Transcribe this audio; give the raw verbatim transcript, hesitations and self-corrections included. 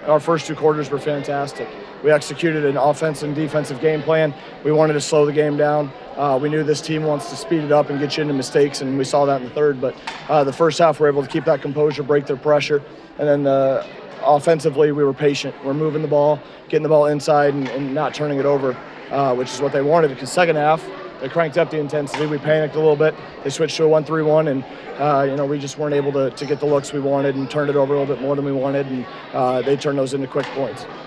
our first two quarters were fantastic. We executed an offensive and defensive game plan. We wanted to slow the game down. Uh, we knew this team wants to speed it up and get you into mistakes, and we saw that in the third. But uh, the first half, we were able to keep that composure, break their pressure, and then uh, offensively, we were patient. We're moving the ball, getting the ball inside, and, and not turning it over, uh, which is what they wanted. Because second half, they cranked up the intensity. We panicked a little bit. They switched to a one three one, and uh, you know we just weren't able to, to get the looks we wanted and turned it over a little bit more than we wanted, and uh, they turned those into quick points.